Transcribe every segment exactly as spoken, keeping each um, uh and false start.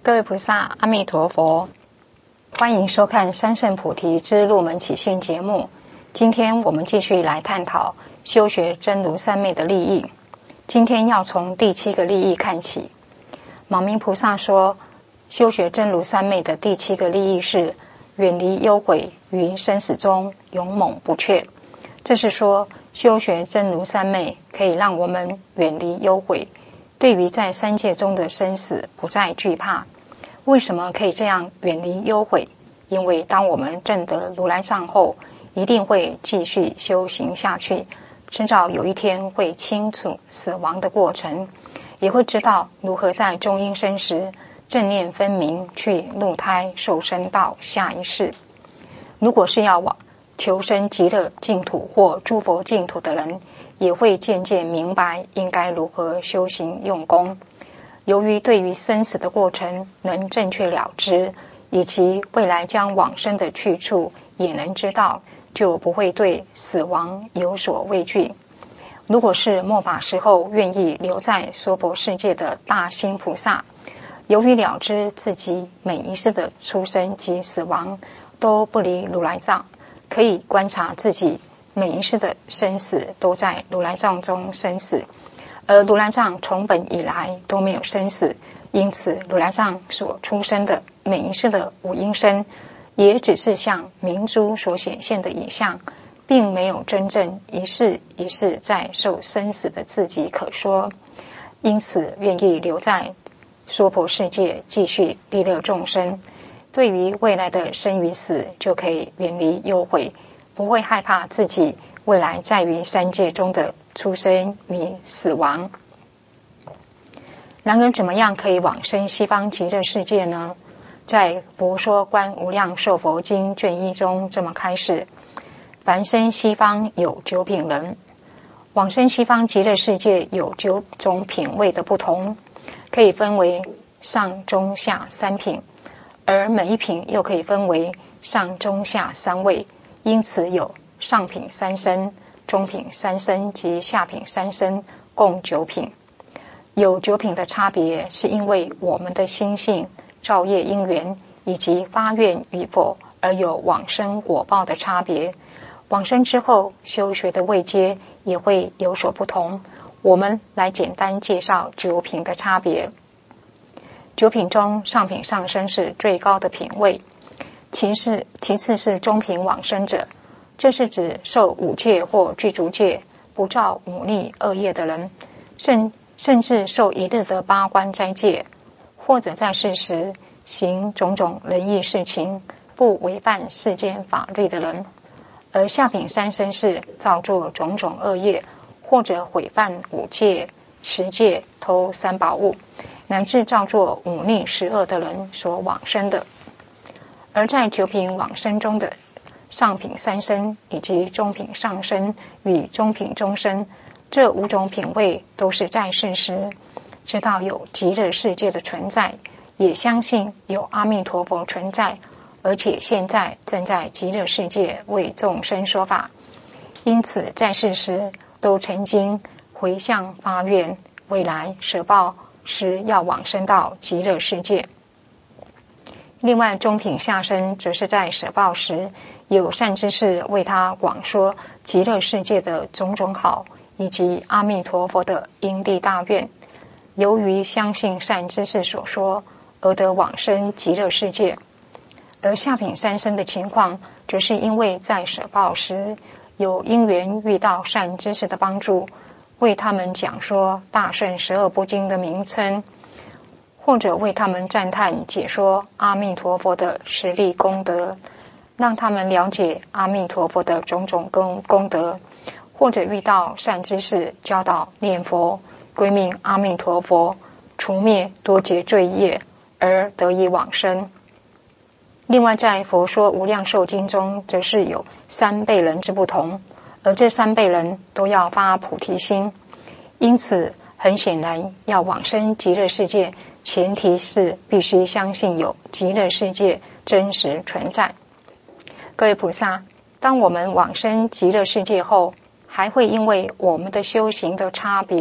各位菩萨，阿弥陀佛，欢迎收看三圣菩提之入门起信节目。今天我们继续来探讨修学真如三昧的利益。今天要从第七个利益看起。马明菩萨说，修学真如三昧的第七个利益是远离忧悔，于生死中勇猛不却。这是说，修学真如三昧可以让我们远离忧悔，对于在三界中的生死不再惧怕。为什么可以这样远离忧悔？因为当我们证得如来藏后，一定会继续修行下去，迟早有一天会清楚死亡的过程，也会知道如何在中阴身时正念分明去入胎受生到下一世。如果是要往求生极乐净土或诸佛净土的人，也会渐渐明白应该如何修行用功。由于对于生死的过程能正确了知，以及未来将往生的去处也能知道，就不会对死亡有所畏惧。如果是末法时候愿意留在娑婆世界的大心菩萨，由于了知自己每一世的出生及死亡都不离如来藏，可以观察自己每一世的生死都在如来藏中生死，而如来藏从本以来都没有生死，因此如来藏所出生的每一世的五阴身也只是像明珠所显现的影像，并没有真正一世一世在受生死的自己可说。因此愿意留在娑婆世界继续利乐众生，对于未来的生与死就可以远离忧悔，不会害怕自己未来在于三界中的出生与死亡。然而怎么样可以往生西方极乐世界呢？在《佛说观无量寿佛经》卷一中这么开示：凡生西方有九品人，往生西方极乐世界有九种品位的不同，可以分为上中下三品，而每一品又可以分为上中下三位，因此有上品三身、中品三身及下品三身，共九品。有九品的差别，是因为我们的心性、造业因缘以及发愿与否而有往生果报的差别。往生之后修学的位阶也会有所不同。我们来简单介绍九品的差别。九品中，上品上生是最高的品位，其次其次是中品往生者，这是指受五戒或具足戒，不造五逆恶业的人，甚甚至受一日的八关斋戒，或者在世时行种种仁义事情，不违反世间法律的人。而下品三生是造作种种恶业，或者毁犯五戒、十戒、偷三宝物，乃至造作五逆十恶的人所往生的。而在九品往生中的上品三生以及中品上生与中品中生，这五种品位都是在世时知道有极乐世界的存在，也相信有阿弥陀佛存在，而且现在正在极乐世界为众生说法，因此在世时都曾经回向发愿，未来舍报时要往生到极乐世界。另外中品下生则是在舍报时有善知识为他广说极乐世界的种种好，以及阿弥陀佛的因地大愿，由于相信善知识所说而得往生极乐世界。而下品三生的情况，则是因为在舍报时有因缘遇到善知识的帮助，为他们讲说大圣十二部经的名称，或者为他们赞叹解说阿弥陀佛的实力功德，让他们了解阿弥陀佛的种种功功德，或者遇到善知识教导念佛、归命阿弥陀佛，除灭多劫罪业，而得以往生。另外在《佛说无量寿经》中，则是有三辈人之不同，而这三辈人都要发菩提心，因此很显然要往生极乐世界，前提是必须相信有极乐世界真实存在。各位菩萨，当我们往生极乐世界后，还会因为我们的修行的差别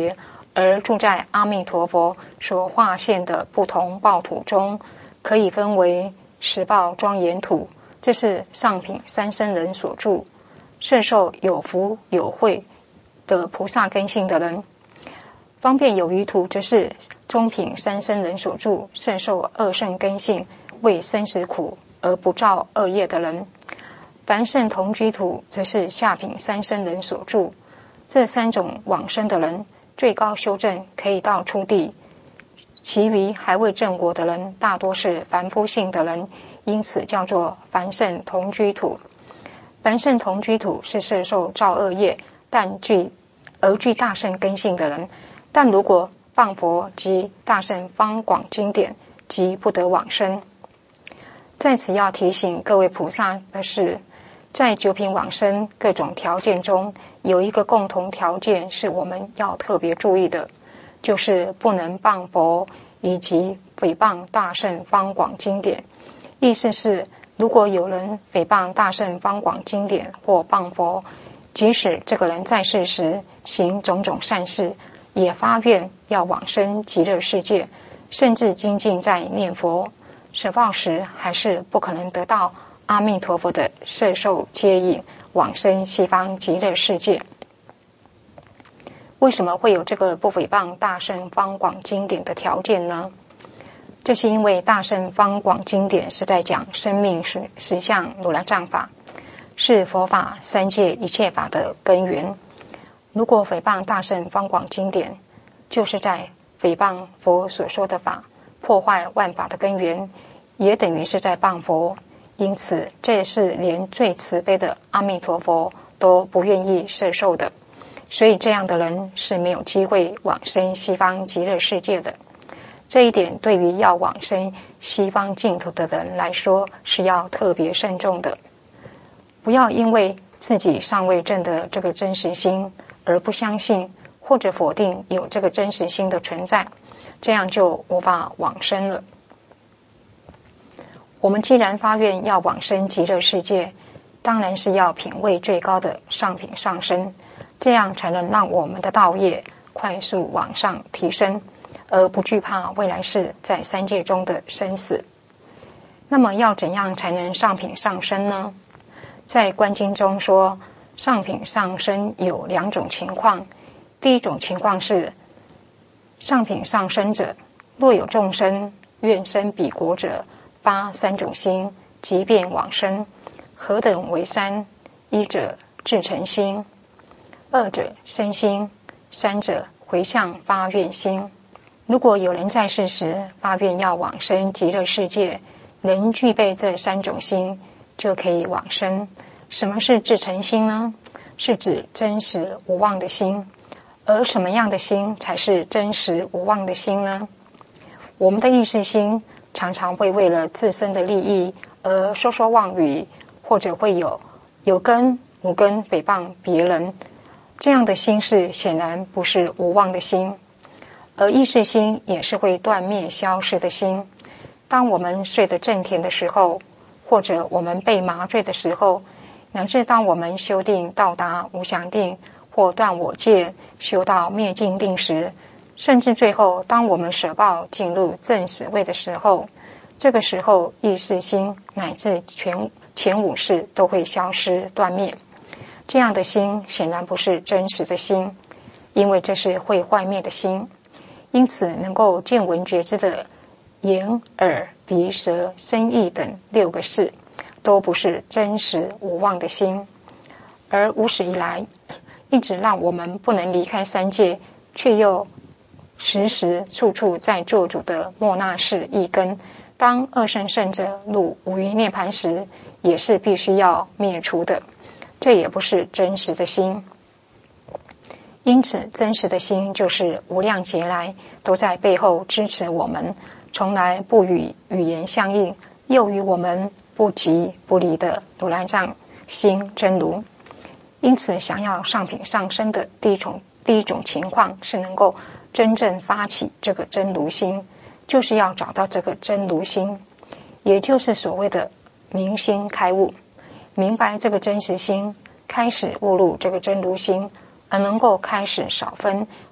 而住在阿弥陀佛所化现的不同报土中，可以分为十报庄严土，这是上品三生人所住，摄受有福有慧的菩萨根性的人；方便有余土，则是中品三生人所住，摄受二圣根性，为生死苦而不造恶业的人；凡圣同居土，则是下品三生人所住。这三种往生的人，最高修正可以到初地，其余还未正果的人，大多是凡夫性的人，因此叫做凡圣同居土。凡圣同居土是摄受造恶业但具而具大圣根性的人，但如果谤佛及大圣方广经典，即不得往生。在此要提醒各位菩萨的是，在九品往生各种条件中，有一个共同条件是我们要特别注意的，就是不能谤佛以及诽谤大圣方广经典。意思是，如果有人诽谤大圣方广经典或谤佛，即使这个人在世时行种种善事，也发愿要往生极乐世界，甚至精进在念佛，舍报时还是不可能得到阿弥陀佛的摄受接引，往生西方极乐世界。为什么会有这个不诽谤大圣方广经典的条件呢？这是因为大圣方广经典是在讲生命实实相如来藏法，是佛法三界一切法的根源。如果诽谤大圣方广经典，就是在诽谤佛所说的法，破坏万法的根源，也等于是在谤佛。因此这也是连最慈悲的阿弥陀佛都不愿意摄受的，所以这样的人是没有机会往生西方极乐世界的。这一点对于要往生西方净土的人来说是要特别慎重的。不要因为自己尚未证得这个真实心而不相信或者否定有这个真实心的存在，这样就无法往生了。我们既然发愿要往生极乐世界，当然是要品位最高的上品上生，这样才能让我们的道业快速往上提升，而不惧怕未来世在三界中的生死。那么要怎样才能上品上生呢？在观经中说，上品上生有两种情况。第一种情况是，上品上生者，若有众生愿生彼国者，发三种心，即便往生。何等为三？一者至诚心，二者身心，三者回向发愿心。如果有人在世时发愿要往生极乐世界，能具备这三种心，就可以往生。什么是至诚心呢？是指真实无妄的心。而什么样的心才是真实无妄的心呢？我们的意识心常常会为了自身的利益而说说妄语，或者会有有根无根诽谤别人，这样的心事显然不是无妄的心。而意识心也是会断灭消失的心。当我们睡得正甜的时候，或者我们被麻醉的时候，乃至当我们修定到达无想定或断我见修到灭尽定时，甚至最后当我们舍报进入正死位的时候，这个时候意识心乃至全前五识都会消失断灭。这样的心显然不是真实的心，因为这是会坏灭的心。因此能够见闻觉知的眼耳鼻舌身意等六个识都不是真实无妄的心。而无始以来一直让我们不能离开三界，却又时时处处在做主的末那识一根，当二圣圣者入五蕴涅盘时，也是必须要灭除的，这也不是真实的心。因此真实的心就是无量劫来都在背后支持我们，从来不与语言相应，又与我们不即不离的如来藏心真如。因此想要上品上升的第一种第一种情况是能够真正发起这个真如心，就是要找到这个真如心，也就是所谓的明心开悟，明白这个真实心，开始悟入这个真如心，而能够开始少分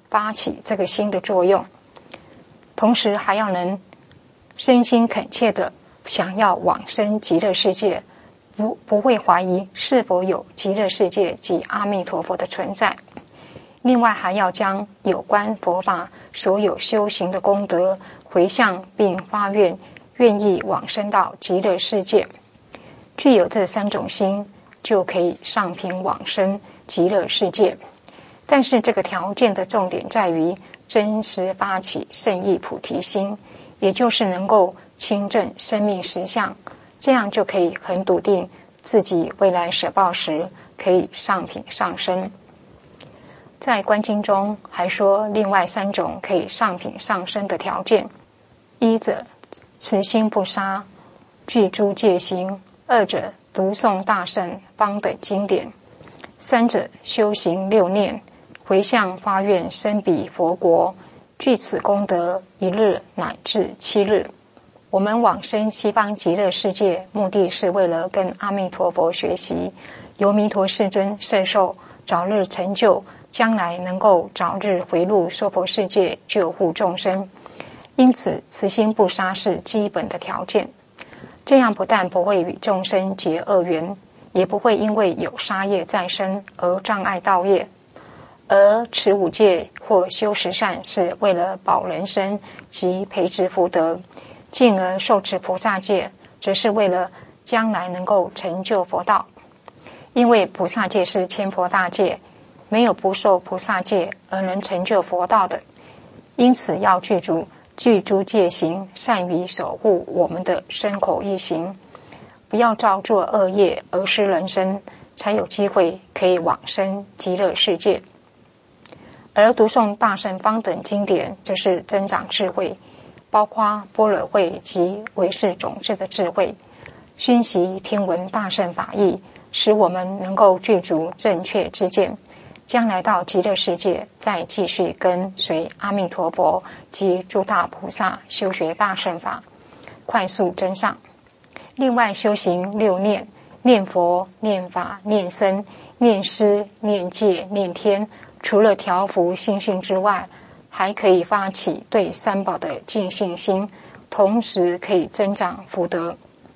发起这个心的作用，同时还要能身心恳切的想要往生极乐世界，不不会怀疑是否有极乐世界及阿弥陀佛的存在。另外还要将有关佛法所有修行的功德回向并发愿，愿意往生到极乐世界。具有这三种心，就可以上品往生极乐世界。但是这个条件的重点在于真实发起圣意菩提心，也就是能够亲证生命实相，这样就可以很笃定自己未来舍报时可以上品上升。在观经中还说另外三种可以上品上升的条件：一者慈心不杀，具诸戒行；二者读诵大乘方等经典；三者修行六念，回向发愿生彼佛国，具此功德一日乃至七日。我们往生西方极乐世界，目的是为了跟阿弥陀佛学习，由弥陀世尊摄受，早日成就，将来能够早日回入娑婆世界救护众生。因此慈心不杀是基本的条件，这样不但不会与众生结恶缘，也不会因为有杀业在身而障碍道业。而持五戒或修十善是为了保人身及培植福德，进而受持菩萨戒则是为了将来能够成就佛道。因为菩萨戒是千佛大戒，没有不受菩萨戒而能成就佛道的，因此要具足具诸戒行，善于守护我们的身口意行，不要造作恶业而失人身，才有机会可以往生极乐世界。而读诵大乘方等经典则是增长智慧，包括般若慧及唯识种智的智慧，熏习听闻大乘法义，使我们能够具足正确知见，将来到极乐世界再继续跟随阿弥陀佛及诸大菩萨修学大乘法，快速增上。另外修行六念，念佛、念法、念僧、念师、念戒、念天，除了调伏心性之外，还可以发起对三宝的敬信心，同时可以增长福德。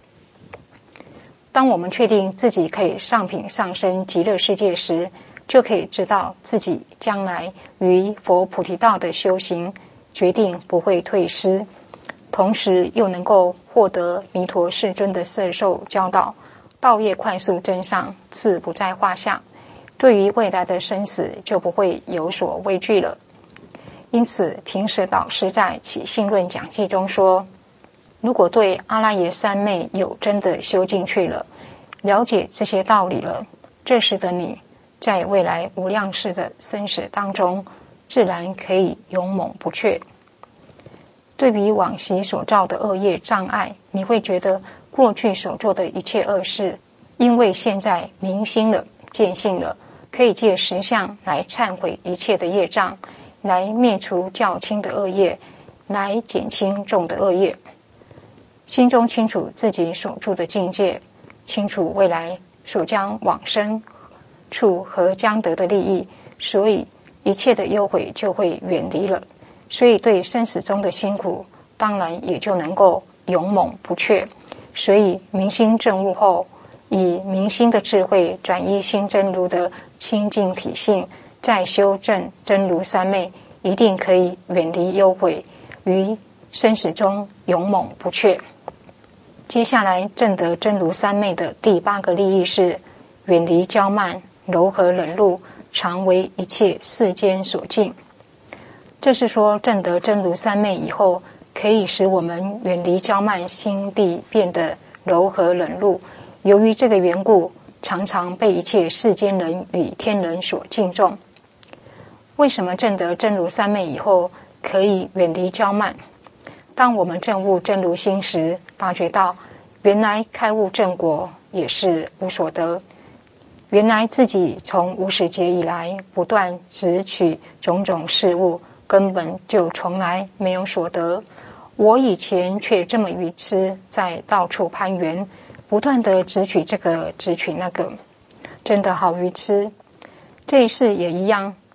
当我们确定自己可以上品上升极乐世界时，就可以知道自己将来于佛菩提道的修行决定不会退失，同时又能够获得弥陀世尊的摄受教导，道业快速增上，自不在话下。对于未来的生死就不会有所畏惧了。因此平时导师在起信论讲记中说，如果对阿赖耶三昧有真的修进去了，了解这些道理了，这时的你在未来无量世的生死当中，自然可以勇猛不却。对于往昔所造的恶业障碍，你会觉得过去所做的一切恶事，因为现在明心了、见性了，可以借实相来忏悔一切的业障，来灭除较轻的恶业，来减轻重的恶业。心中清楚自己所住的境界，清楚未来所将往生处和将得的利益，所以一切的忧悔就会远离了，所以对生死中的辛苦当然也就能够勇猛不却。所以明心证悟后，以明心的智慧转依心真如的清净体性，再修正真如三昧，一定可以远离忧悔，于生死中勇猛不却。接下来证得真如三昧的第八个利益是远离骄慢、柔和忍辱，常为一切世间所敬。这是说证得真如三昧以后，可以使我们远离骄慢，心地变得柔和忍辱。由于这个缘故，常常被一切世间人与天人所敬重。为什么证得真如三昧以后可以远离骄慢？当我们证悟真如心时，发觉到原来开悟正果也是无所得，原来自己从无始劫以来不断执取种种事物，根本就从来没有所得。我以前却这么愚痴，在到处攀缘，不断的执取这个执取那个，真的好愚痴。这一世也一样，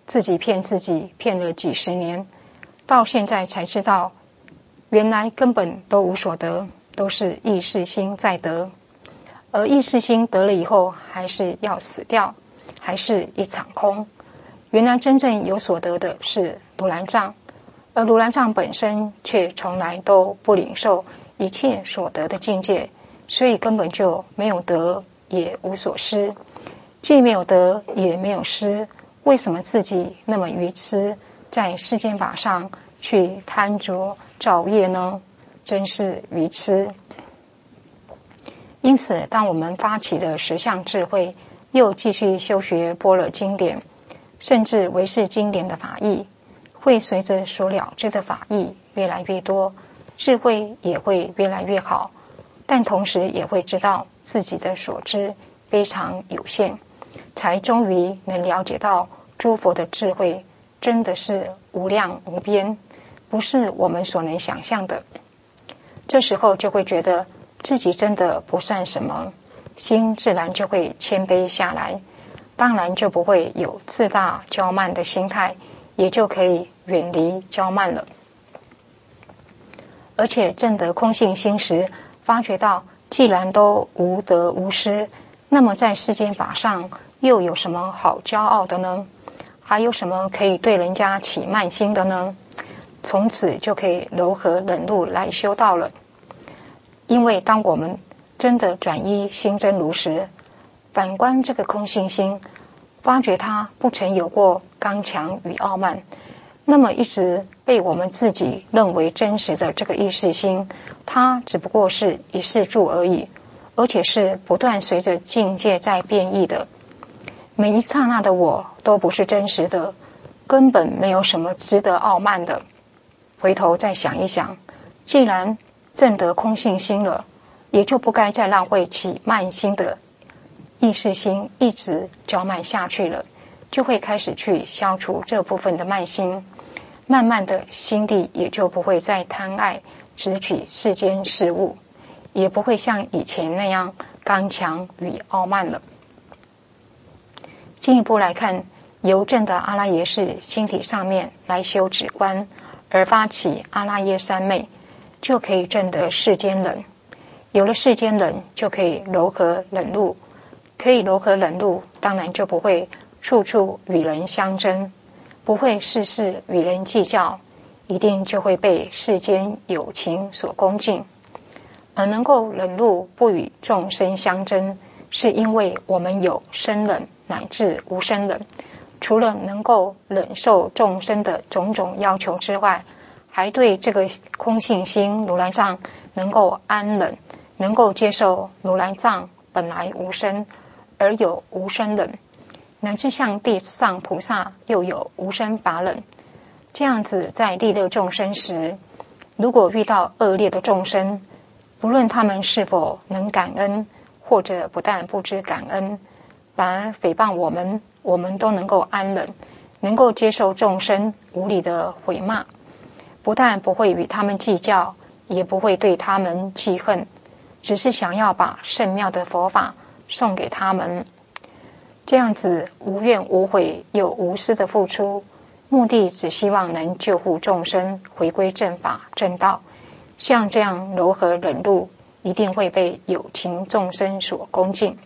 自己骗自己骗了几十年，到现在才知道，原来根本都无所得，都是意识心在得。而意识心得了以后，还是要死掉，还是一场空。原来真正有所得的是如来藏，而如来藏本身却从来都不领受一切所得的境界，所以根本就没有得，也无所失。既没有得，也没有失，为什么自己那么愚痴，在世间法上去贪着造业呢？真是愚痴。因此，当我们发起了实相智慧，又继续修学般若经典，甚至唯识经典的法义，会随着所了知的法义越来越多，智慧也会越来越好，但同时也会知道自己的所知非常有限，才终于能了解到诸佛的智慧真的是无量无边，不是我们所能想象的。这时候就会觉得自己真的不算什么，心自然就会谦卑下来，当然就不会有自大骄慢的心态，也就可以远离骄慢了。而且证得空性心时，发觉到既然都无得无失，那么在世间法上又有什么好骄傲的呢？还有什么可以对人家起慢心的呢？从此就可以柔和忍辱来修道了。因为当我们真的转依心真如时，反观这个空性心，发觉它不曾有过刚强与傲慢，那么一直被我们自己认为真实的这个意识心，它只不过是一世住而已，而且是不断随着境界在变异的。每一刹那的我都不是真实的，根本没有什么值得傲慢的。回头再想一想，既然证得空性心了，也就不该再浪费起慢心的意识心一直骄慢下去了，就会开始去消除这部分的慢心，慢慢的心地也就不会再贪爱执取世间事物，也不会像以前那样刚强与傲慢了。进一步来看，由证的阿赖耶识心体上面来修止观，而发起阿赖耶三昧，就可以证得世间忍。有了世间忍，就可以柔和忍辱，可以柔和忍辱，当然就不会处处与人相争，不会事事与人计较，一定就会被世间有情所恭敬。而能够忍辱不与众生相争，是因为我们有生忍乃至无生忍，除了能够忍受众生的种种要求之外，还对这个空性心如来藏能够安忍，能够接受如来藏本来无生而有无生忍，乃至像地藏菩萨又有无生法忍。这样子在利乐众生时，如果遇到恶劣的众生，不论他们是否能感恩，或者不但不知感恩，反而诽谤我们，我们都能够安忍，能够接受众生无理的毁骂，不但不会与他们计较，也不会对他们记恨，只是想要把圣妙的佛法送给他们。这样子无怨无悔又无私的付出，目的只希望能救护众生回归正法正道。像这样柔和忍辱，一定会被有情众生所恭敬。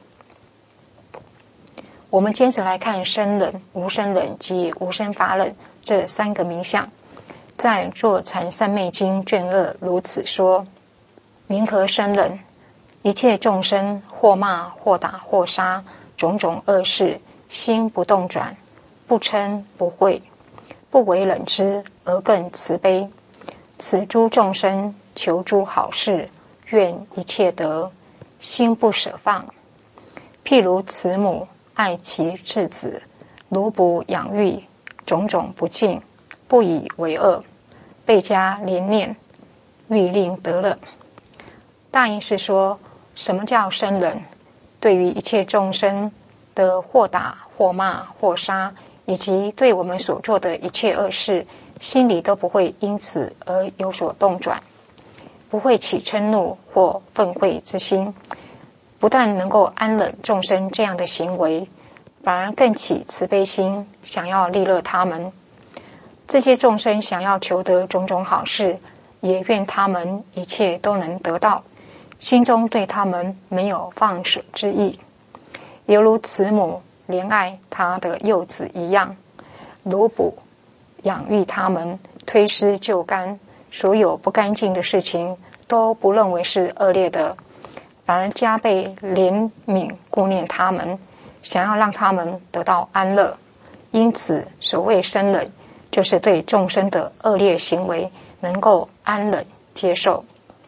我们接着来看生忍、无生忍及无生法忍这三个名相。在《坐禅三昧经》卷二如此说：云何生忍？一切众生或骂或打或杀，种种恶事，心不动转，不嗔不恚，不为忍之，而更慈悲。此诸众生求诸好事，愿一切得，心不舍放。譬如慈母爱其次子，如哺养育，种种不敬，不以为恶，倍加怜念，欲令得乐。大意是说，什么叫生忍？对于一切众生的或打或骂或杀，以及对我们所做的一切恶事，心里都不会因此而有所动转，不会起嗔怒或愤恚之心，不但能够安忍众生这样的行为， 反而更起慈悲心，想要利乐他们。这些众生想要求得种种好事，也愿他们一切都能得到，心中对他们没有放舍之意，犹如慈母怜爱他的幼子一样，如哺养育他们，推施救甘，所有不干净的事情都不认为是恶劣的，反而加倍怜悯顾念他们，想要让他们得到安乐。因此所谓生忍，就是对众生的恶劣行为能够安忍接受。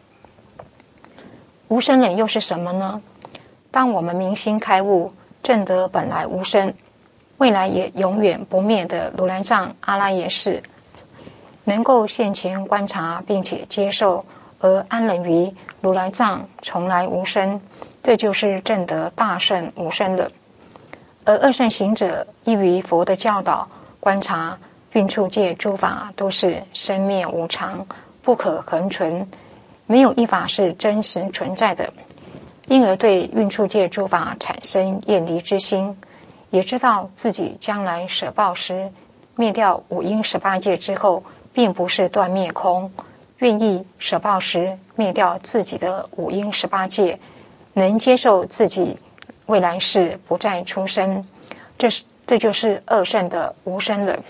无生忍又是什么呢？当我们明心开悟，证得本来无生，未来也永远不灭的如来藏阿赖耶识，能够现前观察并且接受，而安忍于如来藏从来无生，这就是证得大圣无生了。而二圣行者依于佛的教导观察蕴处界诸法都是生灭无常，不可恒存，没有一法是真实存在的，因而对蕴处界诸法产生厌离之心，也知道自己将来舍报时灭掉五阴十八界之后，并不是断灭空，愿意舍报时灭掉自己的五阴十八界，能接受自己未来世不再出生，这是这就是二圣的无生忍。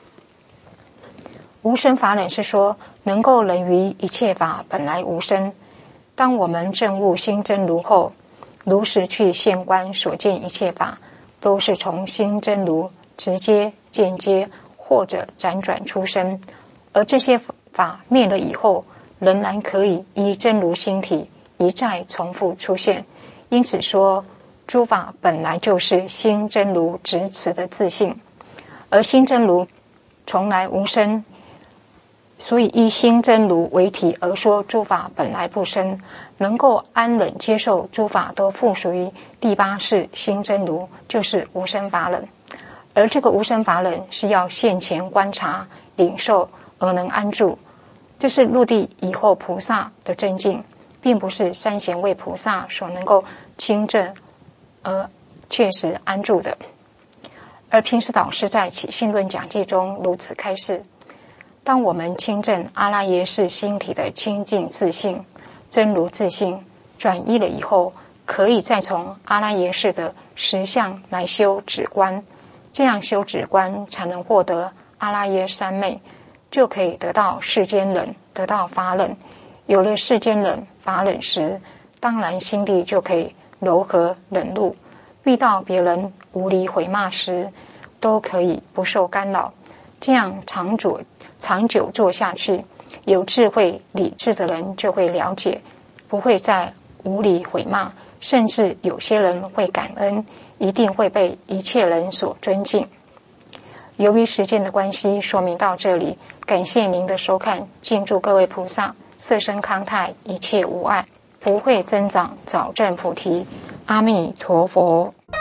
无生法忍是说能够忍于一切法本来无生。当我们证悟心真如后，如实去现观所见一切法，都是从心真如直接间接或者辗转出生，而这些法灭了以后，仍然可以依真如心体一再重复出现。因此说诸法本来就是心真如执持的自性，而心真如从来无生，所以依心真如为体而说诸法本来不生，能够安忍接受诸法都附属于第八世心真如，就是无生法忍。而这个无生法忍是要现前观察领受而能安住，这是入地以后菩萨的真境，并不是三贤位菩萨所能够亲证而确实安住的。而平时导师在起信论讲记中如此开示，当我们亲证阿赖耶识心体的清净自性真如自性转依了以后，可以再从阿赖耶识的实相来修止观，这样修止观才能获得阿赖耶三昧，就可以得到世间忍，得到法忍。有了世间忍法忍时，当然心地就可以柔和忍辱，遇到别人无理毁骂时都可以不受干扰。这样长久长久做下去，有智慧理智的人就会了解，不会再无理毁骂，甚至有些人会感恩，一定会被一切人所尊敬。由于时间的关系，说明到这里，感谢您的收看，敬祝各位菩萨色身康泰，一切无碍，福慧增长，早证菩提。阿弥陀佛。